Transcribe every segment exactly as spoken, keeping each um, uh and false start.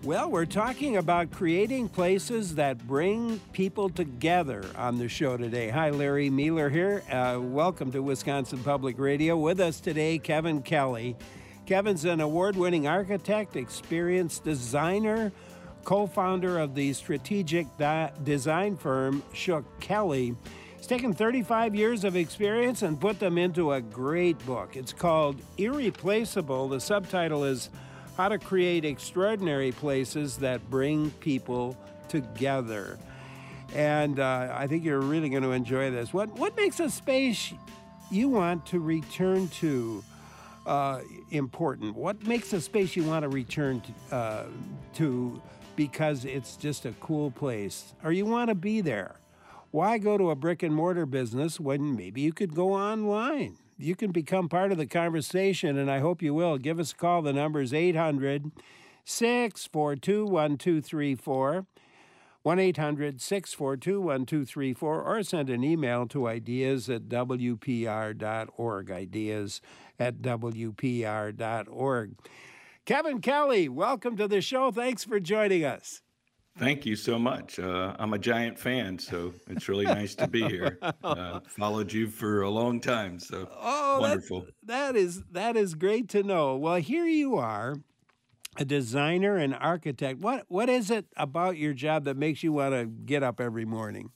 Well, we're talking about creating places that bring people together on the show today. Hi, Larry Mueller here. Uh, welcome to Wisconsin Public Radio. With us today, Kevin Kelly. Kevin's an award-winning architect, experienced designer, co-founder of the strategic di- design firm Shook Kelly. He's taken thirty-five years of experience and put them into a great book. It's called Irreplaceable. The subtitle is How to Create Extraordinary Places That Bring People Together. And uh, I think you're really going to enjoy this. What what makes a space you want to return to uh, important? What makes a space you want to return to, uh, to because it's just a cool place, or you want to be there? Why go to a brick and mortar business when maybe you could go online? You can become part of the conversation, and I hope you will. Give us a call. The number is eight hundred, six four two, one two three four, one eight hundred, six four two, one two three four, or send an email to ideas at w p r dot org, ideas at w p r dot org. Kevin Kelly, welcome to the show. Thanks for joining us. Thank you so much. Uh, I'm a giant fan, so it's really nice to be here. Uh, followed you for a long time, so oh, wonderful. That, that is that is great to know. Well, here you are, a designer and architect. What what is it about your job that makes you want to get up every morning?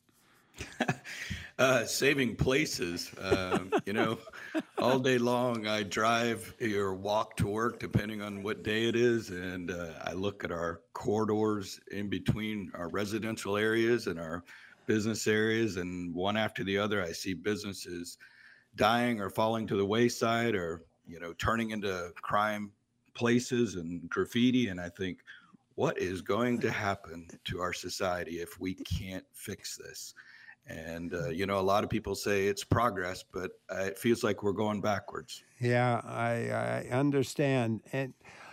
uh, saving places. Uh, you know, all day long I drive or walk to work, depending on what day it is, and uh, I look at our corridors in between our residential areas and our business areas, and one after the other, I see businesses dying or falling to the wayside, or you know, turning into crime places and graffiti, and I think, what is going to happen to our society if we can't fix this? And, uh, you know, a lot of people say it's progress, but uh, it feels like we're going backwards. Yeah, I, I understand. And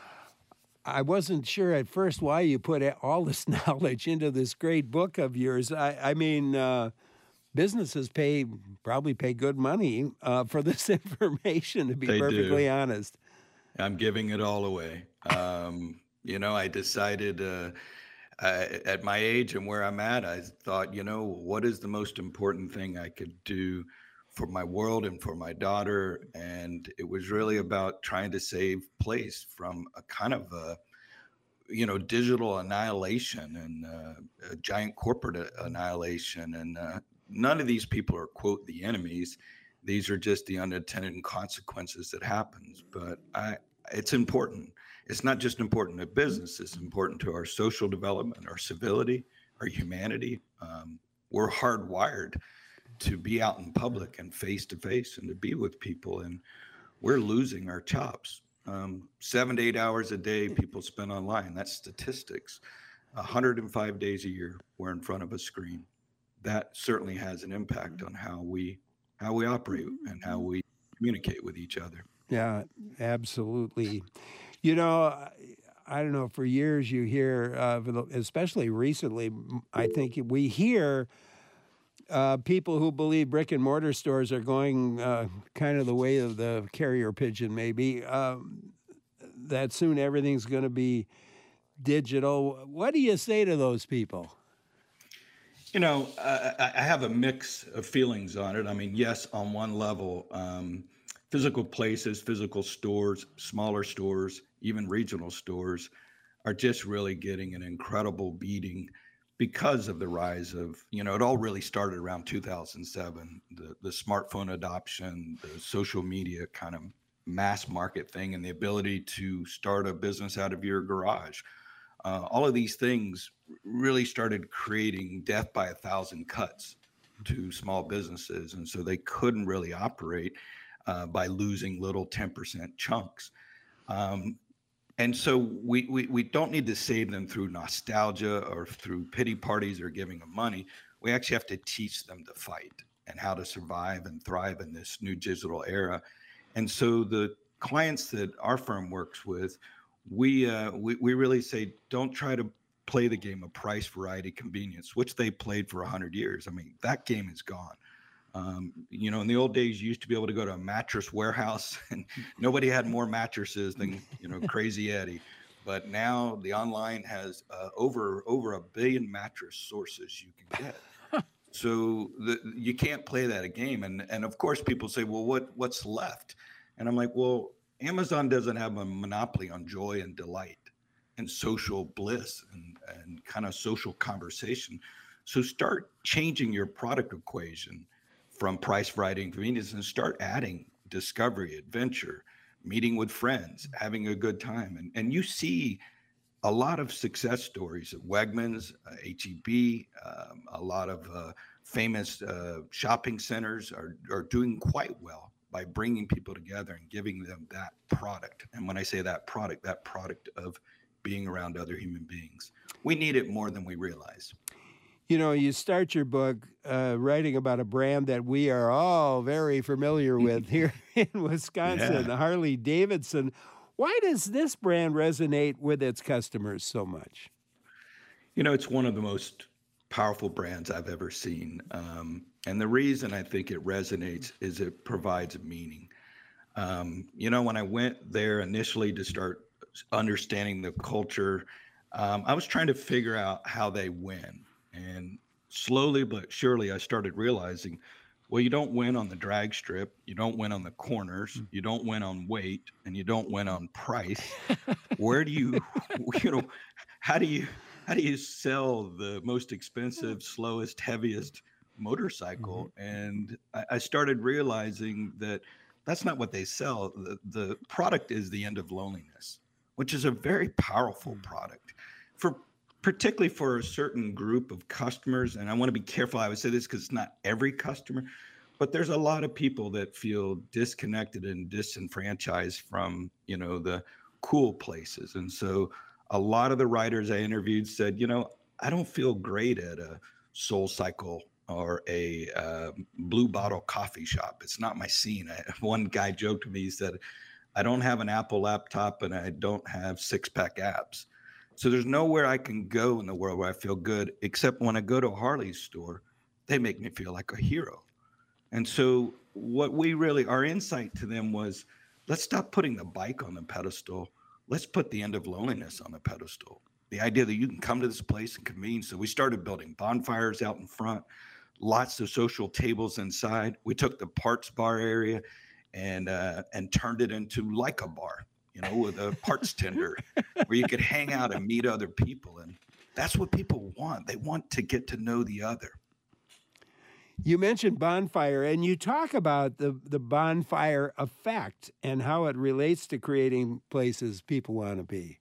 I wasn't sure at first why you put all this knowledge into this great book of yours. I, I mean, uh, businesses pay probably pay good money uh, for this information, to be They perfectly do. honest. I'm giving it all away. Um, you know, I decided uh, I, at my age and where I'm at, I thought, you know, what is the most important thing I could do for my world and for my daughter? And it was really about trying to save place from a kind of a, you know, digital annihilation and uh, a giant corporate annihilation. And uh, none of these people are, quote, the enemies. These are just the unintended consequences that happens. But I, it's important. It's not just important to business. It's important to our social development, our civility, our humanity. Um, we're hardwired to be out in public and face to face and to be with people. And we're losing our chops. Um, seven to eight hours a day people spend online. That's statistics. one hundred five days a year we're in front of a screen. That certainly has an impact on how we how we operate and how we communicate with each other. Yeah, absolutely. You know, I don't know, for years you hear, uh, especially recently, I think we hear uh, people who believe brick and mortar stores are going uh, kind of the way of the carrier pigeon, maybe, um, that soon everything's going to be digital. What do you say to those people? You know, I, I have a mix of feelings on it. I mean, yes, on one level, um, physical places, physical stores, smaller stores, even regional stores are just really getting an incredible beating because of the rise of, you know, it all really started around two thousand seven, the, the smartphone adoption, the social media kind of mass market thing, and the ability to start a business out of your garage. Uh, all of these things really started creating death by a thousand cuts to small businesses. And so they couldn't really operate uh, by losing little ten percent chunks. Um, and so we, we, we don't need to save them through nostalgia or through pity parties or giving them money. We actually have to teach them to fight and how to survive and thrive in this new digital era. And so the clients that our firm works with, we, uh, we, we really say, don't try to play the game of price, variety, convenience, which they played for a hundred years. I mean, that game is gone. Um, you know, in the old days, you used to be able to go to a mattress warehouse and nobody had more mattresses than, you know, Crazy Eddie. but now the online has uh, over over a billion mattress sources you can get. So the, you can't play that game. And and of course, people say, well, what what's left? And I'm like, well, Amazon doesn't have a monopoly on joy and delight and social bliss and, and kind of social conversation. So start changing your product equation from price, variety, and convenience, and start adding discovery, adventure, meeting with friends, having a good time. And, and you see a lot of success stories at Wegmans, uh, H E B, um, a lot of uh, famous uh, shopping centers are, are doing quite well by bringing people together and giving them that product. And when I say that product, that product of being around other human beings. We need it more than we realize. You know, you start your book uh, writing about a brand that we are all very familiar with here in Wisconsin, Yeah. Harley Davidson. Why does this brand resonate with its customers so much? You know, it's one of the most powerful brands I've ever seen. Um, and the reason I think it resonates is it provides meaning. Um, you know, when I went there initially to start understanding the culture, um, I was trying to figure out how they win. And slowly but surely, I started realizing, well, you don't win on the drag strip, you don't win on the corners, you don't win on weight, and you don't win on price. Where do you, you know, how do you, how do you sell the most expensive, slowest, heaviest motorcycle? And I, I started realizing that that's not what they sell. The, the product is the end of loneliness, which is a very powerful product for particularly for a certain group of customers. And I want to be careful. I would say this because it's not every customer, but there's a lot of people that feel disconnected and disenfranchised from, you know, the cool places. And so a lot of the writers I interviewed said, you know, I don't feel great at a Soul Cycle or a uh, Blue Bottle coffee shop. It's not my scene. I, one guy joked to me, he said, I don't have an Apple laptop and I don't have six pack abs. So there's nowhere I can go in the world where I feel good, except when I go to a Harley store, they make me feel like a hero. And so what we really, our insight to them was, let's stop putting the bike on the pedestal. Let's put the end of loneliness on the pedestal. The idea that you can come to this place and convene. So we started building bonfires out in front, lots of social tables inside. We took the parts bar area and uh, and turned it into like a bar, you know, with a parts tender where you could hang out and meet other people. And that's what people want. They want to get to know the other. You mentioned bonfire, and you talk about the, the bonfire effect and how it relates to creating places people want to be.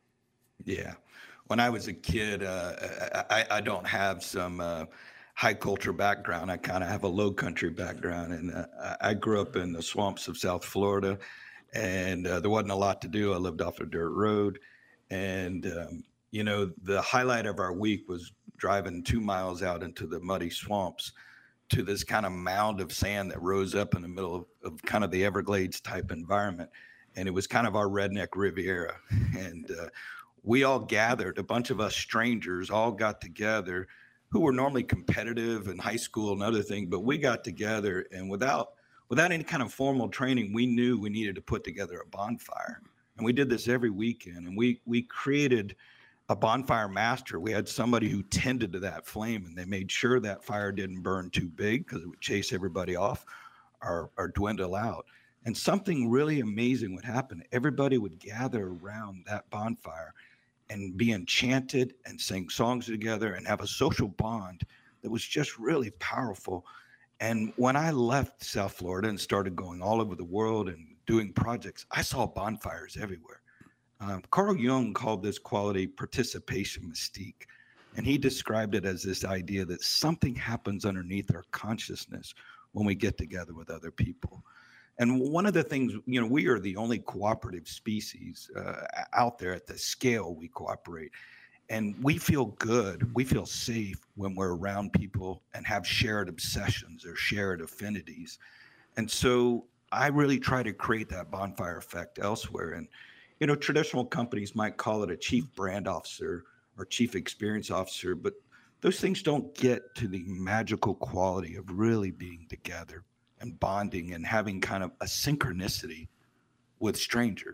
Yeah. When I was a kid, uh, I, I don't have some uh, high culture background. I kind of have a low country background. And uh, I grew up in the swamps of South Florida, and uh, there wasn't a lot to do. I lived off a dirt road. And, um, you know, the highlight of our week was driving two miles out into the muddy swamps to this kind of mound of sand that rose up in the middle of, of kind of the Everglades type environment. And it was kind of our redneck Riviera. And uh, we all gathered, a bunch of us strangers all got together who were normally competitive in high school and other things, but we got together, and without without any kind of formal training, we knew we needed to put together a bonfire. And we did this every weekend, and we we created a bonfire master. We had somebody who tended to that flame, and they made sure that fire didn't burn too big because it would chase everybody off or, or dwindle out. And something really amazing would happen. Everybody would gather around that bonfire and be enchanted and sing songs together and have a social bond that was just really powerful. And when I left South Florida and started going all over the world and doing projects, I saw bonfires everywhere. Um, Carl Jung called this quality participation mystique, and he described it as this idea that something happens underneath our consciousness when we get together with other people. And one of the things, you know, we are the only cooperative species uh, out there at the scale we cooperate. And we feel good, we feel safe when we're around people and have shared obsessions or shared affinities. And so I really try to create that bonfire effect elsewhere. And you know, traditional companies might call it a chief brand officer or chief experience officer, but those things don't get to the magical quality of really being together and bonding and having kind of a synchronicity with strangers.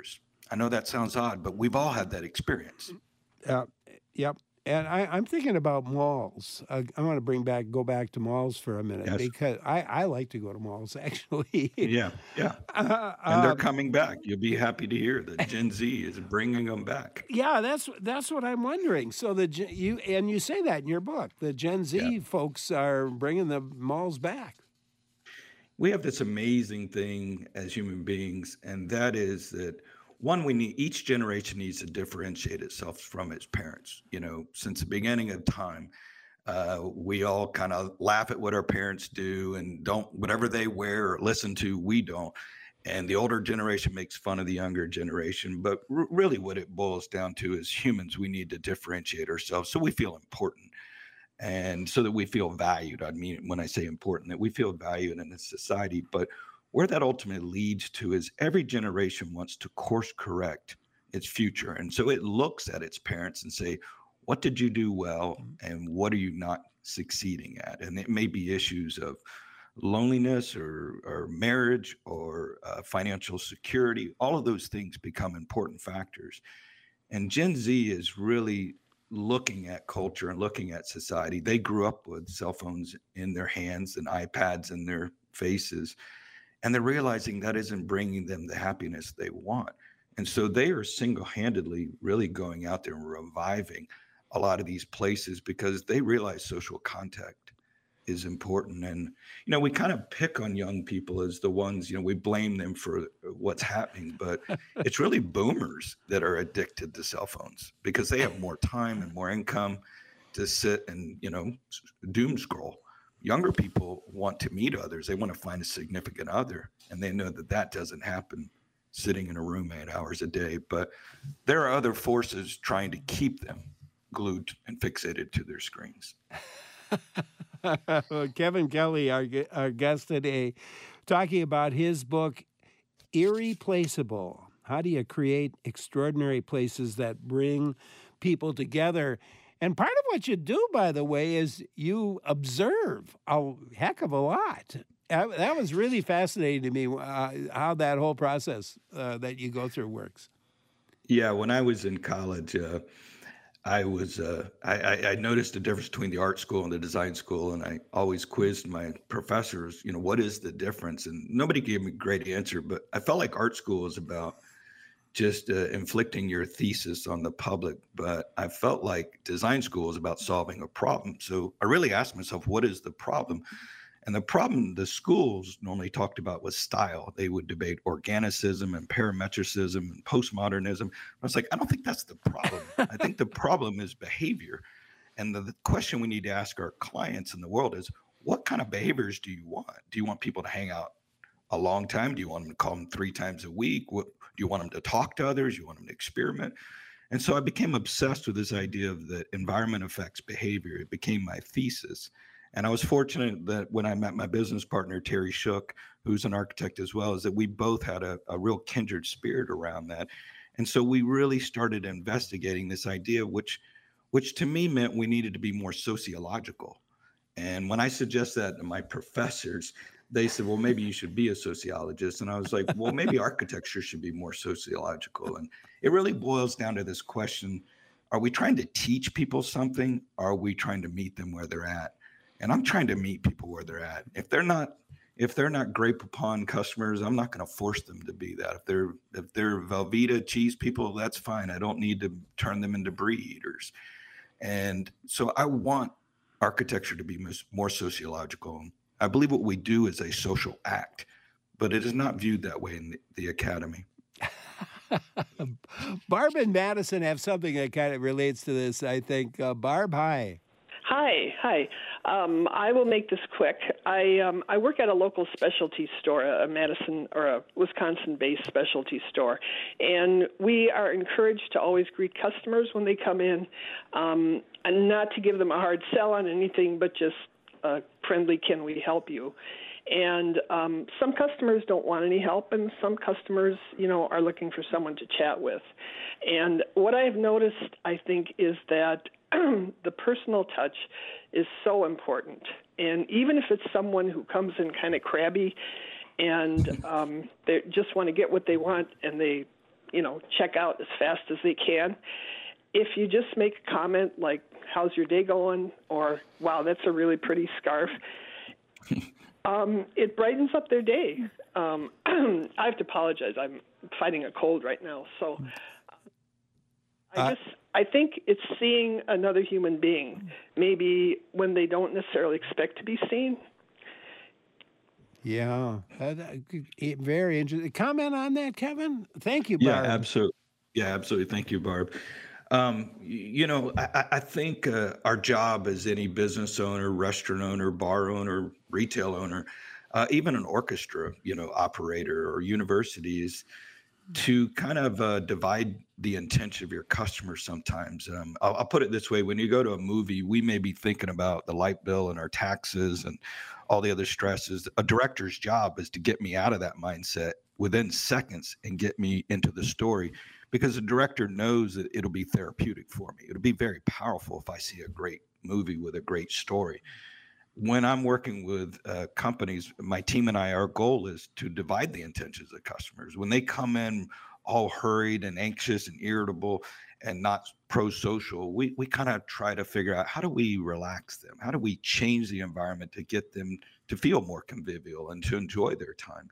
I know that sounds odd, but we've all had that experience. Uh, yep. And I, I'm thinking about malls. Uh, I want to bring back, go back to malls for a minute Yes. because I, I like to go to malls actually. Yeah. Yeah. uh, And they're um, coming back. You'll be happy to hear that Gen Z is bringing them back. yeah, that's that's what I'm wondering. So the Gen- you and you say that in your book, the Gen Z Yeah. folks are bringing the malls back. We have this amazing thing as human beings, and that is that one, we need each generation needs to differentiate itself from its parents. You know, since the beginning of time, uh, we all kind of laugh at what our parents do and don't whatever they wear or listen to, we don't. And the older generation makes fun of the younger generation. But r- really, what it boils down to is humans, we need to differentiate ourselves so we feel important and so that we feel valued. I mean, when I say important, that we feel valued in this society. But where that ultimately leads to is every generation wants to course correct its future. And so it looks at its parents and say, what did you do well and what are you not succeeding at? And it may be issues of loneliness or, or marriage or uh, financial security. All of those things become important factors. And Gen Z is really looking at culture and looking at society. They grew up with cell phones in their hands and iPads in their faces, and they're realizing that isn't bringing them the happiness they want. And so they are single-handedly really going out there and reviving a lot of these places because they realize social contact is important. And, you know, we kind of pick on young people as the ones, you know, we blame them for what's happening, but it's really boomers that are addicted to cell phones because they have more time and more income to sit and, you know, doom scroll. Younger people want to meet others. They want to find a significant other, and they know that that doesn't happen sitting in a room eight hours a day. But there are other forces trying to keep them glued and fixated to their screens. Kevin Kelly, our, our guest today, talking about his book, Irreplaceable. How do you create extraordinary places that bring people together? And part of what you do, by the way, is you observe a heck of a lot. That was really fascinating to me, uh, how that whole process uh, that you go through works. Yeah, when I was in college, uh, I was uh, I, I noticed the difference between the art school and the design school, and I always quizzed my professors, you know, what is the difference? And nobody gave me a great answer, but I felt like art school is about just uh, inflicting your thesis on the public, but I felt like design school is about solving a problem. So I really asked myself, what is the problem? And the problem the schools normally talked about was style. They would debate organicism and parametricism and postmodernism. I was like, I don't think that's the problem. I think the problem is behavior. And the, the question we need to ask our clients in the world is, what kind of behaviors do you want? Do you want people to hang out a long time? Do you want them to call them three times a week? What, do you want them to talk to others? Do you want them to experiment? And so I became obsessed with this idea of that environment affects behavior. It became my thesis. And I was fortunate that when I met my business partner, Terry Shook, who's an architect as well, is that we both had a, a real kindred spirit around that. And so we really started investigating this idea, which, which to me meant we needed to be more sociological. And when I suggest that to my professors, they said, well, maybe you should be a sociologist. And I was like, well, maybe architecture should be more sociological. And it really boils down to this question, are we trying to teach people something? Or are we trying to meet them where they're at? And I'm trying to meet people where they're at. If they're not, if they're not Grey Poupon customers, I'm not going to force them to be that. If they're, if they're Velveeta cheese people, that's fine. I don't need to turn them into brie eaters. And so I want architecture to be more sociological. I believe what we do is a social act, but it is not viewed that way in the, the academy. Barb and Madison have something that kind of relates to this, I think. Uh, Barb, hi. Hi, hi. Um, I will make this quick. I um, I work at a local specialty store, a Madison or a Wisconsin-based specialty store, and we are encouraged to always greet customers when they come in, um, and not to give them a hard sell on anything, but just a friendly, can we help you? And um, some customers don't want any help, and some customers, you know, are looking for someone to chat with. And what I've noticed, I think, is that the personal touch is so important. And even if it's someone who comes in kind of crabby and um, they just want to get what they want and they you know, check out as fast as they can. If you just make a comment like, how's your day going? Or, wow, that's a really pretty scarf. um, it brightens up their day. Um, I have to apologize. I'm fighting a cold right now. So I Uh, just, I think it's seeing another human being, maybe when they don't necessarily expect to be seen. Yeah, uh, that- it- very interesting. Comment on that, Kevin? Thank you, Yeah, Barb. absolutely. Yeah, absolutely. Thank you, Barb. Um, y- you know, I, I I think uh, our job as any business owner, restaurant owner, bar owner, retail owner, uh, even an orchestra, you know, operator or university is to kind of uh, divide the intention of your customers sometimes. Um, I'll, I'll put it this way. When you go to a movie, we may be thinking about the light bill and our taxes and all the other stresses. A director's job is to get me out of that mindset within seconds and get me into the story, because the director knows that it'll be therapeutic for me. It'll be very powerful if I see a great movie with a great story. When I'm working with uh, companies, my team and I, our goal is to divide the intentions of customers. When they come in all hurried and anxious and irritable and not pro-social, we, we kind of try to figure out, how do we relax them? How do we change the environment to get them to feel more convivial and to enjoy their time?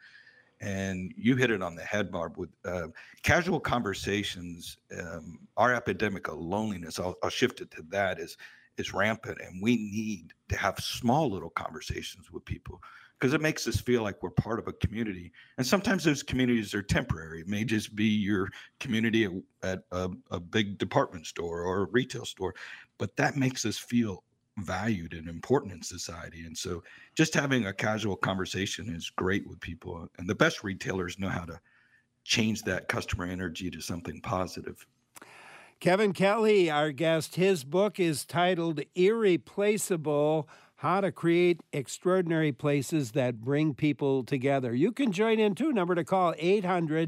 And you hit it on the head, Barb, with uh, casual conversations. Um, our epidemic of loneliness, I'll, I'll shift it to that, is is rampant, and we need to have small little conversations with people, because it makes us feel like we're part of a community. And sometimes those communities are temporary. It may just be your community at, at a, a big department store or a retail store, but that makes us feel valued and important in society. And so just having a casual conversation is great with people. And the best retailers know how to change that customer energy to something positive. Kevin Kelly, our guest, his book is titled Irreplaceable: How to Create Extraordinary Places That Bring People Together. You can join in too. Number to call, eight hundred,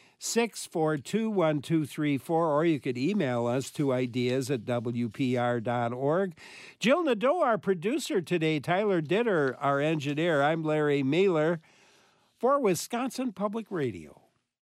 six four two, one two three four, or you could email us to ideas at w p r dot org. Jill Nadeau, our producer today, Tyler Ditter, our engineer. I'm Larry Mueller for Wisconsin Public Radio.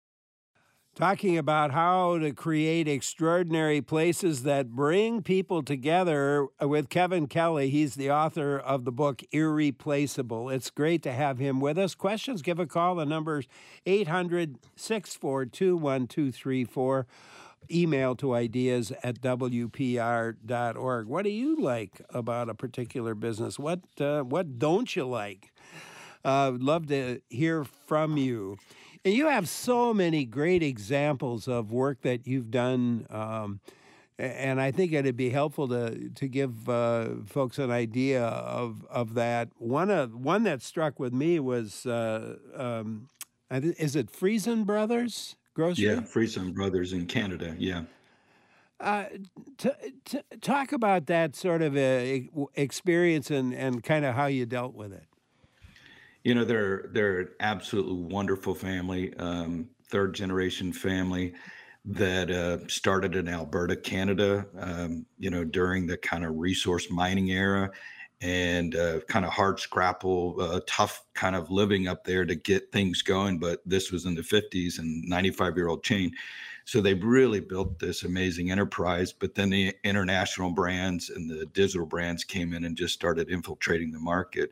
Talking about how to create extraordinary places that bring people together with Kevin Kelly. He's the author of the book Irreplaceable. It's great to have him with us. Questions, give a call. The number's eight hundred, six four two, one two three four. Email to ideas at w p r dot org. What do you like about a particular business? What, uh, what don't you like? Uh, love to hear from you. And you have so many great examples of work that you've done, um, and I think it'd be helpful to to give uh, folks an idea of of that. One of one that struck with me was, uh, um, I thi- is it Friesen Brothers Grocery? Yeah, Friesen Brothers in Canada. Yeah. Uh, t- t- talk about that sort of a, experience and, and kind of how you dealt with it. You know, they're they're an absolutely wonderful family, um, third generation family that uh, started in Alberta, Canada. Um, you know, during the kind of resource mining era, and uh, kind of hard scrapple, uh, tough kind of living up there to get things going. But this was in the fifties, and ninety-five year old chain. So they really built this amazing enterprise. But then the international brands and the digital brands came in and just started infiltrating the market.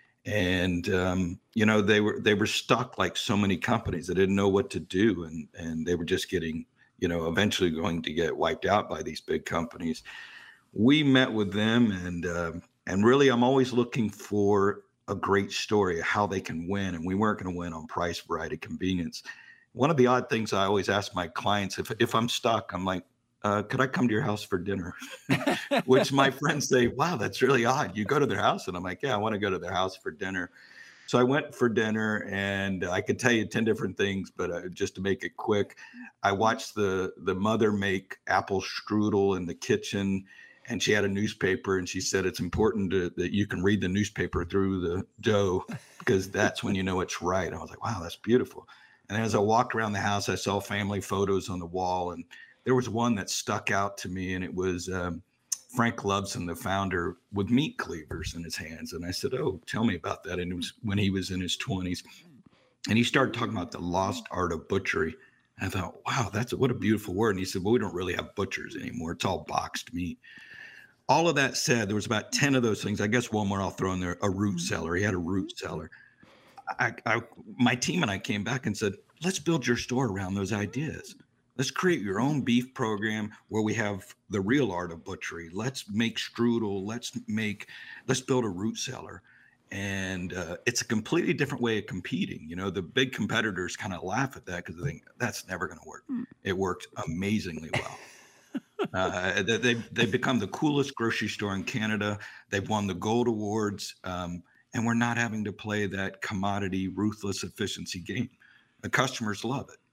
And um, you know, they were they were stuck like so many companies. They didn't know what to do, and and they were just getting, you know, eventually going to get wiped out by these big companies. We met with them, and uh, and really, I'm always looking for a great story of how they can win. And we weren't going to win on price, variety, convenience. One of the odd things I always ask my clients, if if I'm stuck, I'm like, uh, could I come to your house for dinner? Which my friends say, wow, that's really odd. You go to their house? And I'm like, yeah, I want to go to their house for dinner. So I went for dinner, and I could tell you ten different things, but uh, just to make it quick, I watched the the mother make apple strudel in the kitchen, and she had a newspaper, and she said it's important to, that you can read the newspaper through the dough, because that's when you know it's right. And I was like, wow, that's beautiful. And as I walked around the house, I saw family photos on the wall, and there was one that stuck out to me, and it was um, Frank Loveson, the founder, with meat cleavers in his hands. And I said, oh, tell me about that. And it was when he was in his twenties. And he started talking about the lost art of butchery. And I thought, wow, that's what a beautiful word. And he said, well, we don't really have butchers anymore. It's all boxed meat. All of that said, there was about ten of those things. I guess one more I'll throw in there, a root cellar. He had a root cellar. I, I, my team and I came back and said, let's build your store around those ideas. Let's create your own beef program where we have the real art of butchery. Let's make strudel. Let's make, let's build a root cellar. And uh, it's a completely different way of competing. You know, the big competitors kind of laugh at that because they think that's never going to work. It worked amazingly well. uh, they, they've become the coolest grocery store in Canada. They've won the gold awards. Um, and we're not having to play that commodity, ruthless efficiency game. The customers love it.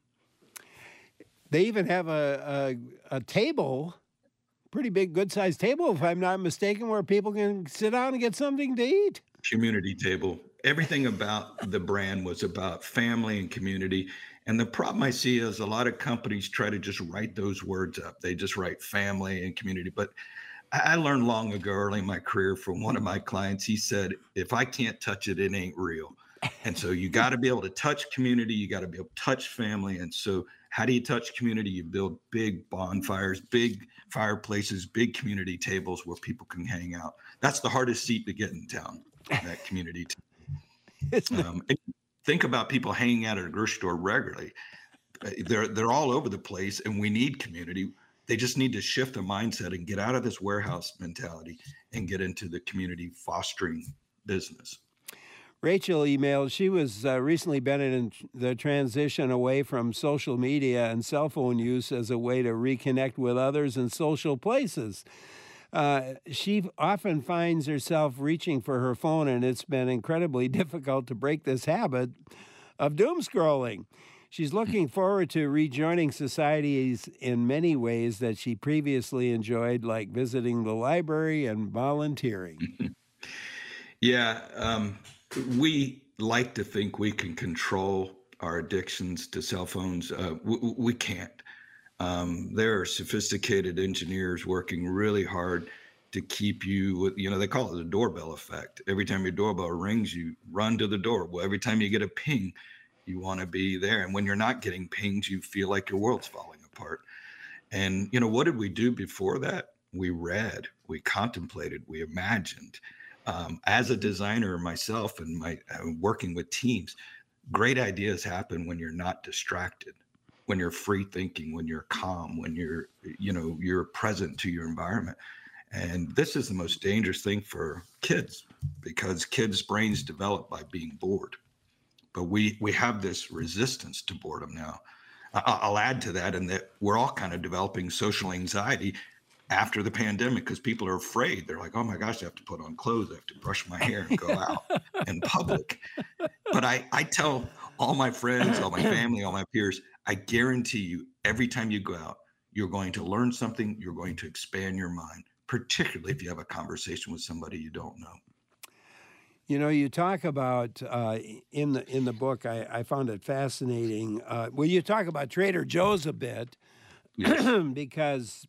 They even have a, a, a table, pretty big, good-sized table, if I'm not mistaken, where people can sit down and get something to eat. Community table. Everything about the brand was about family and community. And the problem I see is a lot of companies try to just write those words up. They just write family and community. But I learned long ago, early in my career, from one of my clients. He said, if I can't touch it, it ain't real. And so you got to be able to touch community. You got to be able to touch family. And so how do you touch community? You build big bonfires, big fireplaces, big community tables where people can hang out. That's the hardest seat to get in town, that community table. Um, think about people hanging out at a grocery store regularly. They're, they're all over the place, and we need community. They just need to shift the mindset and get out of this warehouse mentality and get into the community fostering business. Rachel emailed, she was uh, recently been in the transition away from social media and cell phone use as a way to reconnect with others in social places. Uh, she often finds herself reaching for her phone, and it's been incredibly difficult to break this habit of doom scrolling. She's looking forward to rejoining societies in many ways that she previously enjoyed, like visiting the library and volunteering. Yeah, um, we like to think we can control our addictions to cell phones. Uh, we, we can't. Um, there are sophisticated engineers working really hard to keep you with, you know, they call it the doorbell effect. Every time your doorbell rings, you run to the door. Well, every time you get a ping, you want to be there. And when you're not getting pings, you feel like your world's falling apart. And, you know, what did we do before that? We read, we contemplated, we imagined. Um, as a designer myself and my uh, working with teams, great ideas happen when you're not distracted, when you're free thinking, when you're calm, when you're, you know, you're present to your environment. And this is the most dangerous thing for kids because kids' brains develop by being bored. But we we have this resistance to boredom now. I, I'll add to that in that we're all kind of developing social anxiety after the pandemic because people are afraid. They're like, oh my gosh, I have to put on clothes. I have to brush my hair and go out in public. But I, I tell all my friends, all my family, all my peers, I guarantee you, every time you go out, you're going to learn something. You're going to expand your mind, particularly if you have a conversation with somebody you don't know. You know, you talk about uh, in the in the book. I, I found it fascinating. Uh, well, you talk about Trader Joe's a bit, yes. because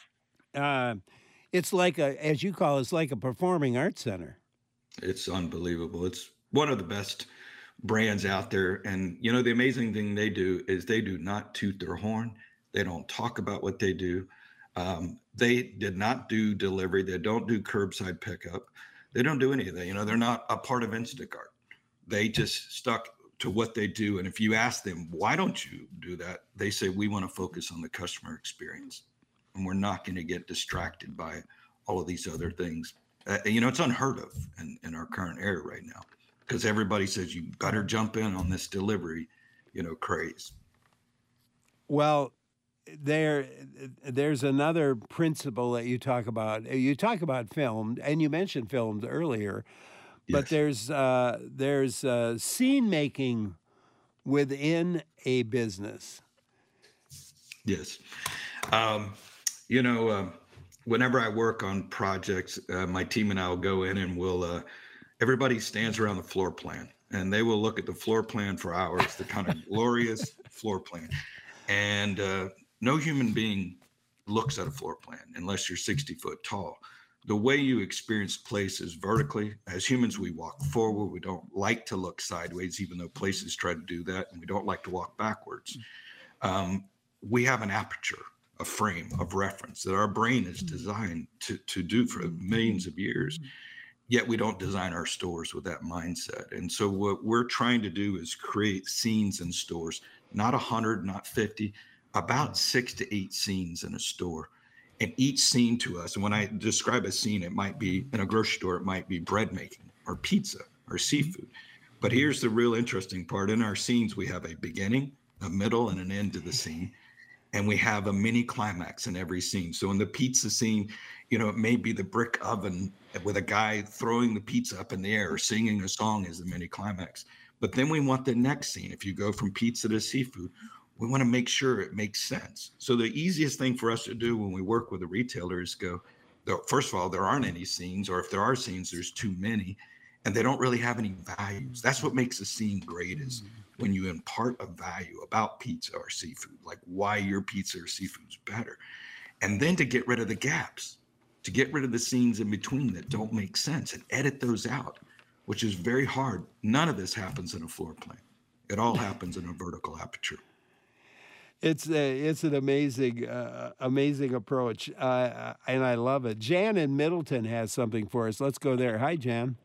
uh, it's like a, as you call it, it's like a performing arts center. It's unbelievable. It's one of the best brands out there. And, you know, the amazing thing they do is they do not toot their horn. They don't talk about what they do. Um, they did not do delivery. They don't do curbside pickup. They don't do any of that. You know, they're not a part of Instacart. They just stuck to what they do. And if you ask them, why don't you do that? They say, we want to focus on the customer experience. And we're not going to get distracted by all of these other things. Uh, you know, it's unheard of in, in our current era right now because everybody says you better jump in on this delivery, you know, craze. Well, there, there's another principle that you talk about. You talk about film, and you mentioned films earlier, but yes. there's uh, there's uh, scene making within a business. Yes, um, you know, uh, whenever I work on projects, uh, my team and I will go in and we'll. Uh, everybody stands around the floor plan, and they will look at the floor plan for hours. The kind of glorious floor plan, and. Uh, No human being looks at a floor plan unless you're sixty foot tall. The way you experience places vertically, as humans, we walk forward. We don't like to look sideways, even though places try to do that. And we don't like to walk backwards. um, we have an aperture, a frame of reference that our brain is designed to, to do for millions of years. Yet we don't design our stores with that mindset. And so what we're trying to do is create scenes in stores, not one hundred, not fifty, about six to eight scenes in a store. And each scene to us, and when I describe a scene, it might be in a grocery store, it might be bread making or pizza or seafood. But here's the real interesting part. In our scenes, we have a beginning, a middle, and an end to the scene. And we have a mini climax in every scene. So in the pizza scene, you know, it may be the brick oven with a guy throwing the pizza up in the air or singing a song as the mini climax. But then we want the next scene. If you go from pizza to seafood, we want to make sure it makes sense. So the easiest thing for us to do when we work with a retailer is go, first of all, there aren't any scenes, or if there are scenes, there's too many, and they don't really have any values. That's what makes a scene great, is when you impart a value about pizza or seafood, like why your pizza or seafood is better. And then to get rid of the gaps, to get rid of the scenes in between that don't make sense and edit those out, which is very hard. None of this happens in a floor plan. It all happens in a vertical aperture. It's a, it's an amazing, uh, amazing approach, uh, and I love it. Jan in Middleton has something for us. Let's go there. Hi, Jan.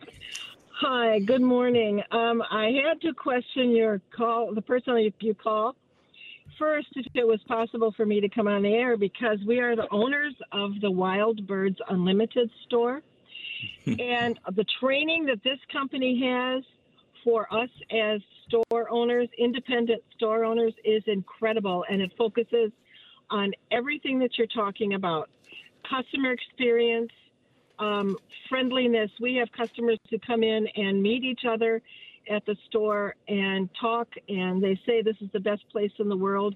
Hi, good morning. Um, I had to question your call, the person you, you call. First, if it was possible for me to come on the air, because we are the owners of the Wild Birds Unlimited store. And the training that this company has for us as store owners, independent store owners, is incredible. And it focuses on everything that you're talking about. Customer experience, um, friendliness. We have customers who come in and meet each other at the store and talk, and they say this is the best place in the world.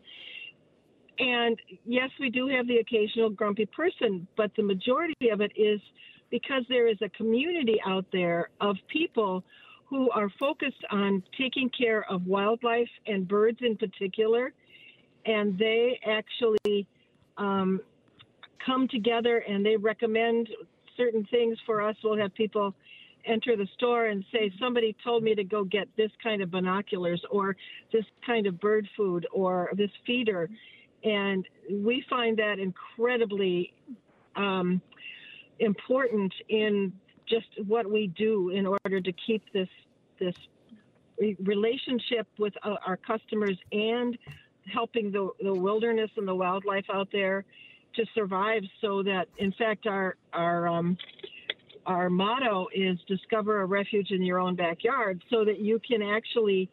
And yes, we do have the occasional grumpy person, but the majority of it is because there is a community out there of people who are focused on taking care of wildlife and birds in particular, and they actually um, come together and they recommend certain things for us. We'll have people enter the store and say, somebody told me to go get this kind of binoculars or this kind of bird food or this feeder. And we find that incredibly um, important in just what we do in order to keep this this relationship with uh, our customers and helping the, the wilderness and the wildlife out there to survive, so that, in fact, our our um, our motto is discover a refuge in your own backyard, so that you can actually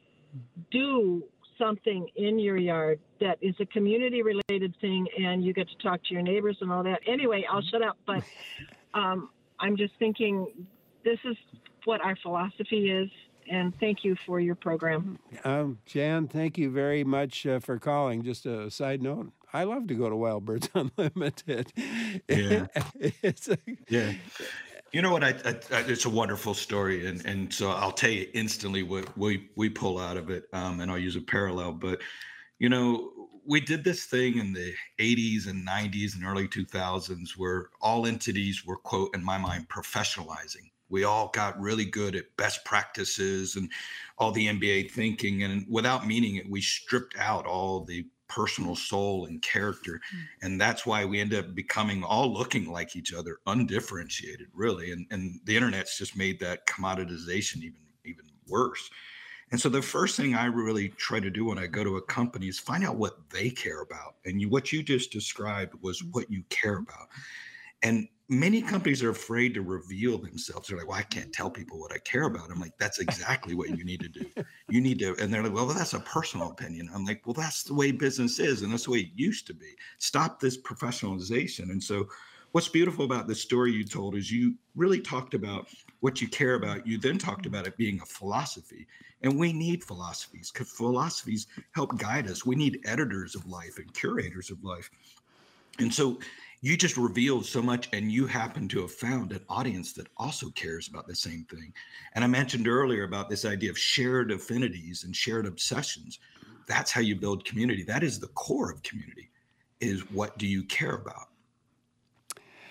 do something in your yard that is a community related thing, and you get to talk to your neighbors and all that. Anyway, I'll shut up, but um, I'm just thinking this is what our philosophy is, and thank you for your program. Um, Jan, thank you very much uh, for calling. Just a side note, I love to go to Wild Birds Unlimited. Yeah. It's a, yeah. You know what? I, I, I, it's a wonderful story, and and so I'll tell you instantly what we we pull out of it, um, and I'll use a parallel. But you know, we did this thing in the eighties and nineties and early two thousands where all entities were, quote, in my mind, professionalizing. We all got really good at best practices and all the M B A thinking, and without meaning it, we stripped out all the personal soul and character. Mm-hmm. And that's why we end up becoming all looking like each other, undifferentiated, really. And, and the internet's just made that commoditization even, even worse. And so the first thing I really try to do when I go to a company is find out what they care about. And you, what you just described was what you care about. And many companies are afraid to reveal themselves. They're like, well, I can't tell people what I care about. I'm like, that's exactly what you need to do. You need to, and they're like, well, that's a personal opinion. I'm like, well, that's the way business is. And that's the way it used to be. Stop this professionalization. And so what's beautiful about the story you told is you really talked about what you care about. You then talked about it being a philosophy. And we need philosophies, because philosophies help guide us. We need editors of life and curators of life. And so you just revealed so much, and you happen to have found an audience that also cares about the same thing. And I mentioned earlier about this idea of shared affinities and shared obsessions. That's how you build community. That is the core of community, is what do you care about?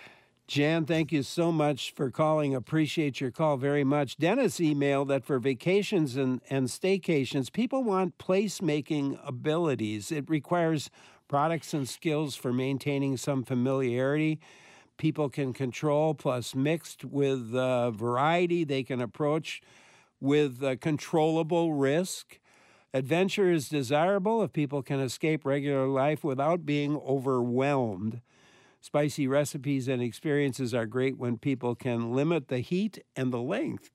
Jan, thank you so much for calling. Appreciate your call very much. Dennis emailed that for vacations and, and staycations, people want placemaking abilities. It requires products and skills for maintaining some familiarity people can control, plus mixed with uh, variety they can approach with uh, controllable risk. Adventure is desirable if people can escape regular life without being overwhelmed. Spicy recipes and experiences are great when people can limit the heat and the length.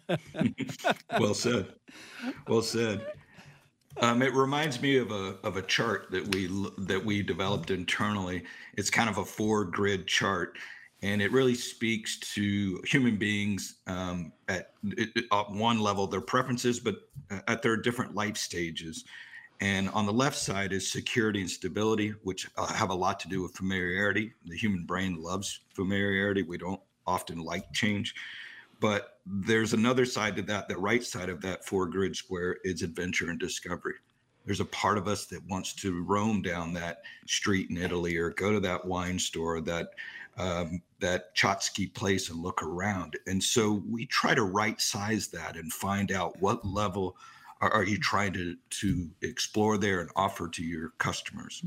Well said. Well said. Um, it reminds me of a of a chart that we that we developed internally. It's kind of a four grid chart, and it really speaks to human beings um, at, at one level, their preferences, but at their different life stages. And on the left side is security and stability, which uh, have a lot to do with familiarity. The human brain loves familiarity. We don't often like change. But there's another side to that. The right side of that four grid square is adventure and discovery. There's a part of us that wants to roam down that street in Italy or go to that wine store, that um, that Chotsky place and look around. And so we try to right size that and find out what level are, are you trying to, to explore there and offer to your customers.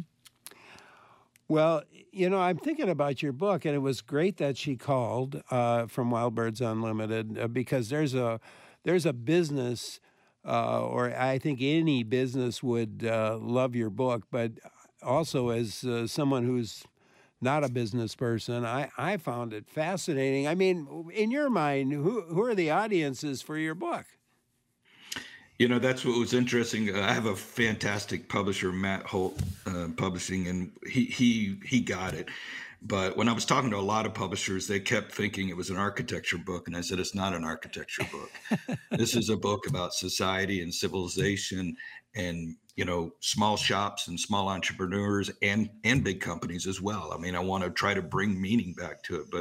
Well, you know, I'm thinking about your book, and it was great that she called uh, from Wild Birds Unlimited uh, because there's a there's a business, uh, or I think any business would uh, love your book. But also, as uh, someone who's not a business person, I, I found it fascinating. I mean, in your mind, who who are the audiences for your book? You know, that's what was interesting. I have a fantastic publisher, Matt Holt uh, Publishing, and he he he got it. But when I was talking to a lot of publishers, they kept thinking it was an architecture book, and I said it's not an architecture book. This is a book about society and civilization, and you know, small shops and small entrepreneurs, and and big companies as well. I mean, I want to try to bring meaning back to it. But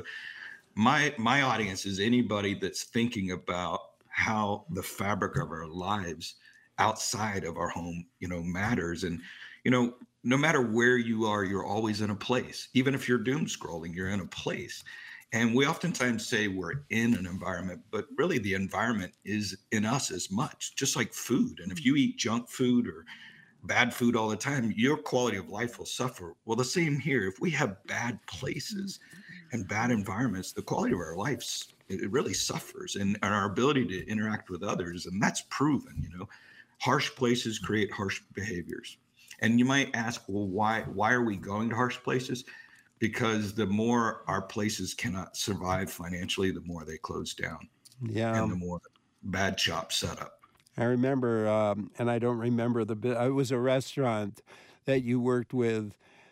my my audience is anybody that's thinking about how the fabric of our lives outside of our home, you know, matters. And, you know, no matter where you are, you're always in a place. Even if you're doom scrolling, you're in a place. And we oftentimes say we're in an environment, but really the environment is in us as much, just like food. And if you eat junk food or bad food all the time, your quality of life will suffer. Well, the same here. If we have bad places and bad environments, the quality of our lives, it really suffers, and, and our ability to interact with others. And that's proven, you know, harsh places create harsh behaviors. And you might ask, well, why, why are we going to harsh places? Because the more our places cannot survive financially, the more they close down. Yeah. And the more bad shops set up. I remember, um, and I don't remember the, it was a restaurant that you worked with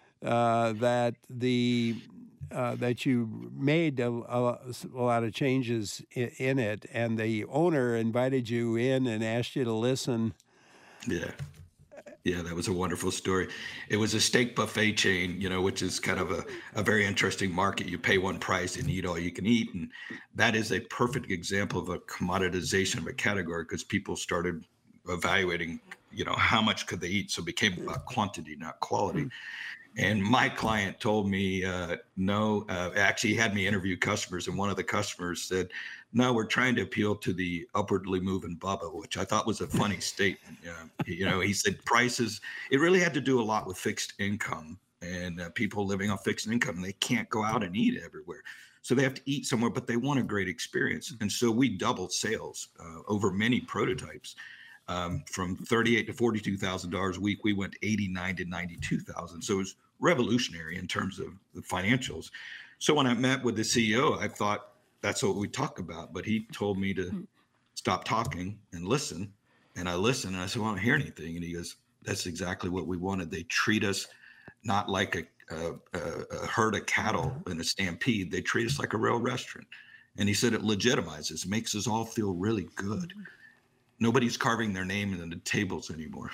uh, that the, Uh, that you made a, a, a lot of changes in, in it, and the owner invited you in and asked you to listen. Yeah. Yeah, that was a wonderful story. It was a steak buffet chain, you know, which is kind of a, a very interesting market. You pay one price and eat all you can eat. And that is a perfect example of a commoditization of a category, because people started evaluating, you know, how much could they eat. So it became about quantity, not quality. And my client told me, uh, no, uh, actually he had me interview customers, and one of the customers said, no, we're trying to appeal to the upwardly moving Bubba, which I thought was a funny statement. Uh, you know, he said prices, it really had to do a lot with fixed income, and uh, people living on fixed income, they can't go out and eat everywhere. So they have to eat somewhere, but they want a great experience. And so we doubled sales uh, over many prototypes. Um, from thirty-eight to forty-two thousand dollars a week, we went eighty-nine to ninety-two thousand. So it was revolutionary in terms of the financials. So when I met with the C E O, I thought that's what we talk about. But he told me to stop talking and listen. And I listened, and I said, well, I don't hear anything. And he goes, that's exactly what we wanted. They treat us not like a, a, a herd of cattle in a stampede. They treat us like a real restaurant. And he said it legitimizes, makes us all feel really good. Nobody's carving their name in the tables anymore.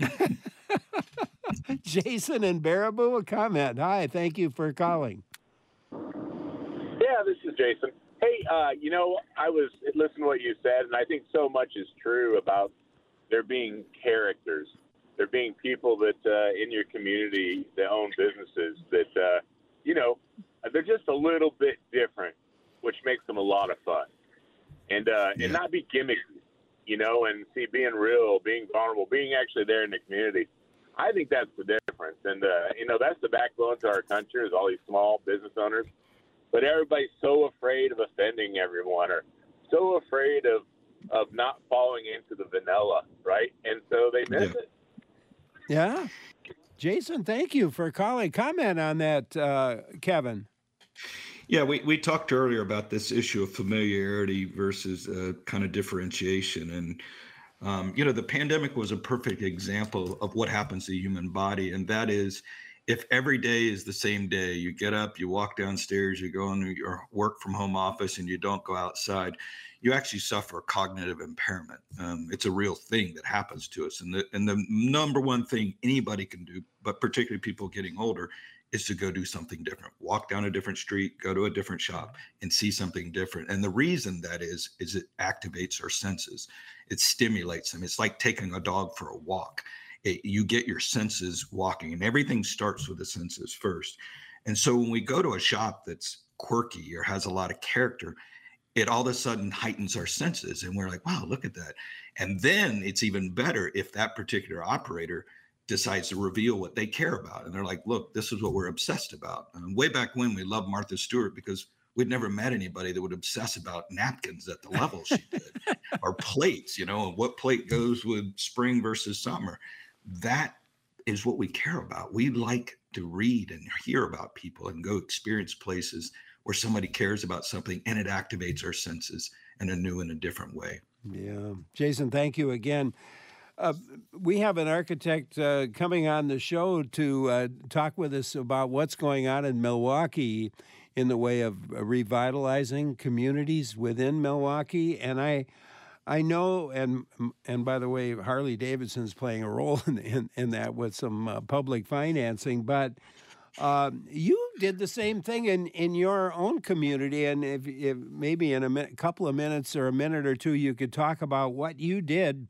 Jason and Baraboo, a comment. Hi, thank you for calling. Yeah, this is Jason. Hey, uh, you know, I was listening to what you said, and I think so much is true about there being characters. There being people that uh, in your community that own businesses that, uh, you know, they're just a little bit different, which makes them a lot of fun. And uh, Yeah. and not be gimmicky, you know, and see, being real, being vulnerable, being actually there in the community. I think that's the difference. And, uh, you know, that's the backbone to our country is all these small business owners. But everybody's so afraid of offending everyone or so afraid of, of not falling into the vanilla, right? And so they miss Yeah. it. Yeah. Jason, thank you for calling. Comment on that, uh, Kevin. Yeah, we, we talked earlier about this issue of familiarity versus uh, kind of differentiation. And, um, you know, the pandemic was a perfect example of what happens to the human body. And that is, if every day is the same day, you get up, you walk downstairs, you go into your work from home office, and you don't go outside, you actually suffer cognitive impairment. Um, it's a real thing that happens to us. And the, and the number one thing anybody can do, but particularly people getting older, is to go do something different, walk down a different street, go to a different shop and see something different. And the reason that is, is it activates our senses. It stimulates them. It's like taking a dog for a walk. It, you get your senses walking, and everything starts with the senses first. And so when we go to a shop that's quirky or has a lot of character, it all of a sudden heightens our senses. And we're like, wow, look at that. And then it's even better if that particular operator decides to reveal what they care about. And they're like, look, this is what we're obsessed about. And way back when, we loved Martha Stewart because we'd never met anybody that would obsess about napkins at the level she did, or plates, you know, and what plate goes with spring versus summer. That is what we care about. We like to read and hear about people and go experience places where somebody cares about something, and it activates our senses in a new and a different way. Yeah. Jason, thank you again. Uh, we have an architect uh, coming on the show to uh, talk with us about what's going on in Milwaukee in the way of revitalizing communities within Milwaukee. And I I know, and and by the way, Harley Davidson's playing a role in, in, in that with some uh, public financing, but uh, you did the same thing in, in your own community. And if, if maybe in a min- couple of minutes or a minute or two, you could talk about what you did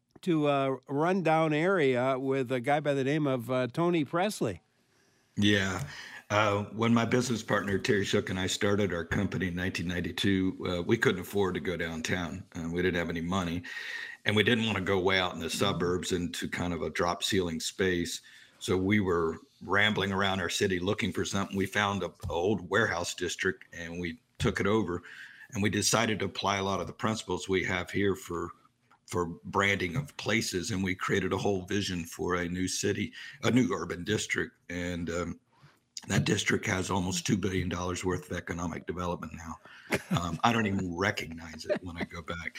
to a rundown area with a guy by the name of uh, Tony Presley. Yeah. Uh, when my business partner, Terry Shook, and I started our company in nineteen ninety-two, uh, we couldn't afford to go downtown. Uh, we didn't have any money, and we didn't want to go way out in the suburbs into kind of a drop ceiling space. So we were rambling around our city looking for something. We found an old warehouse district, and we took it over, and we decided to apply a lot of the principles we have here for for branding of places. And we created a whole vision for a new city, a new urban district. And um, that district has almost two billion dollars worth of economic development now. Um, I don't even recognize it when I go back.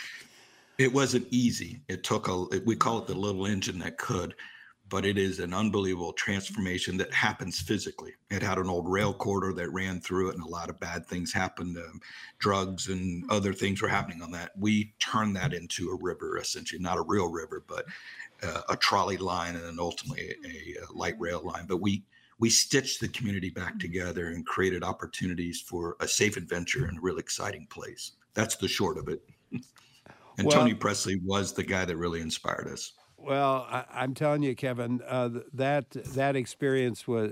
It wasn't easy. It took a, we call it the little engine that could, but it is an unbelievable transformation that happens physically. It had an old rail corridor that ran through it, and a lot of bad things happened. Um, drugs and other things were happening on that. We turned that into a river, essentially, not a real river, but uh, a trolley line and then ultimately a, a light rail line. But we we stitched the community back together and created opportunities for a safe adventure in a real exciting place. That's the short of it. And Well- Tony Presley was the guy that really inspired us. Well, I, I'm telling you, Kevin, uh, that that experience was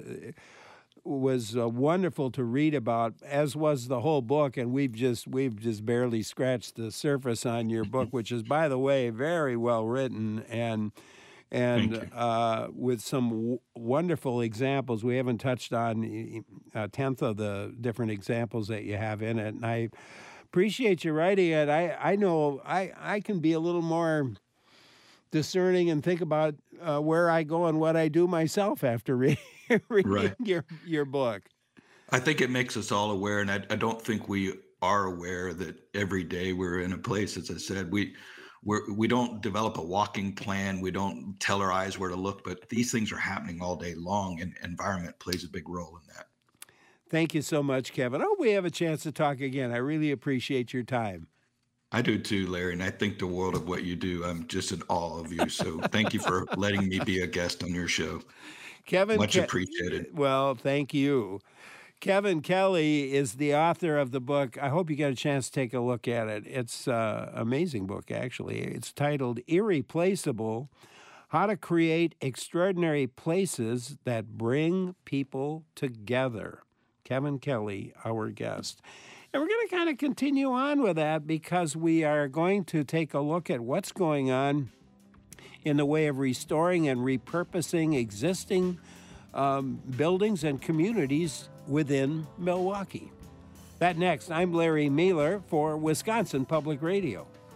was uh, wonderful to read about, as was the whole book. And we've just we've just barely scratched the surface on your book, which is, by the way, very well written and and Thank you. uh, with some w- wonderful examples. We haven't touched on a tenth of the different examples that you have in it, and I appreciate you writing it. I I know I I can be a little more discerning and think about uh, where I go and what I do myself after re- reading Right. your your book. I think it makes us all aware, and I, I don't think we are aware that every day we're in a place. As I said, we we're, we don't develop a walking plan. We don't tell our eyes where to look, but these things are happening all day long, and environment plays a big role in that. Thank you so much, Kevin. I hope we have a chance to talk again. I really appreciate your time. I do too, Larry, and I think the world of what you do. I'm just in awe of you. So thank you for letting me be a guest on your show. Kevin, Much Ke- appreciated. Well, thank you. Kevin Kelly is the author of the book. I hope you get a chance to take a look at it. It's an amazing book, actually. It's titled Irreplaceable: How to Create Extraordinary Places That Bring People Together. Kevin Kelly, our guest. And we're going to kind of continue on with that because we are going to take a look at what's going on in the way of restoring and repurposing existing um, buildings and communities within Milwaukee. That next, I'm Larry Mueller for Wisconsin Public Radio.